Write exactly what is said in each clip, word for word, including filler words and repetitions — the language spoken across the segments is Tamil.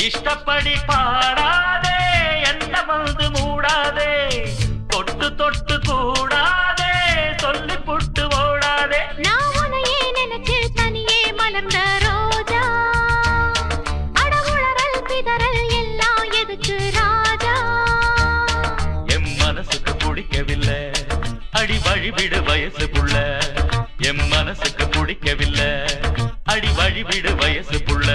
இஷ்டப்படி பாடாதே என்ன வந்து மூடாதே தொட்டு தொட்டு கூடாதே சொல்லி புட்டு ஓடாதே நான் உன்னையே நினைச்சு தனியே மலர்ந்த ரோஜா அடகுழறல் பிதறல் எல்லாம் எதுக்கு ராஜா எம் மனசுக்கு பிடிக்கவில்லை அடி வழிவிடு வயசு புள்ள எம் மனசுக்கு பிடிக்கவில்லை அடி வழிவிடு வயசு புள்ள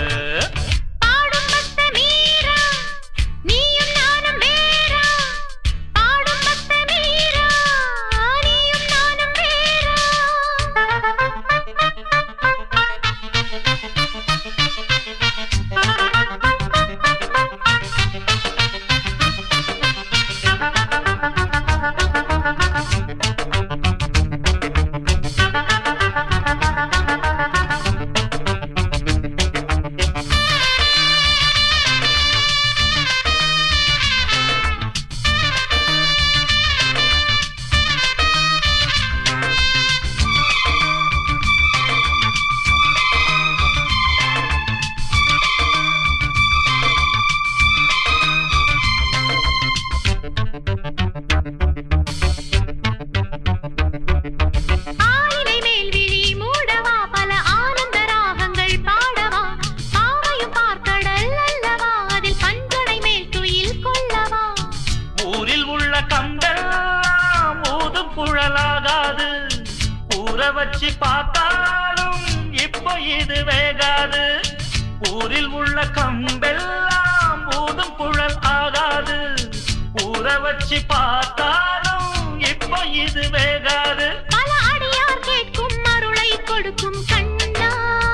வச்சு பார்த்தாலும் இப்போ இது வேகாது ஊரில் உள்ள கம்பெல்லாம் ஊதும் குழல் ஆகாது ஊற வச்சு பார்த்தாலும் இப்போ இது வேகாது பல அடியார் கேட்கும் அருளை கொடுக்கும் கண்ணா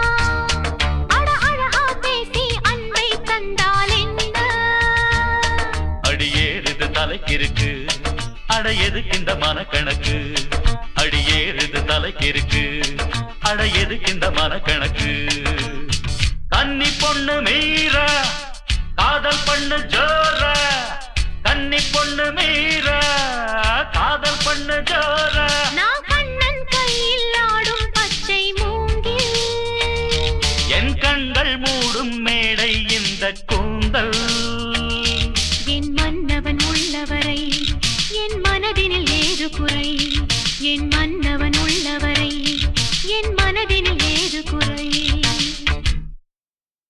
அட அழகா பேசி அன்பை தந்தால் என்ன அடியேறுது தலைக்கிருக்கு அட எதுக்கு இந்த மனக்கணக்கு அடியேறுது தலைக்கு இருக்கு அட எதுக்கு இந்த மனக்கணக்கு கன்னி பொண்ணு மீற காதல் பண்ணு ஜோர கன்னி பொண்ணு மீற காதல் பண்ணு ஜோர நான் கண்ணன் கையில் ஆடும் பச்சை மூங்கில் என் கண்கள் மூடும் மேடை இந்த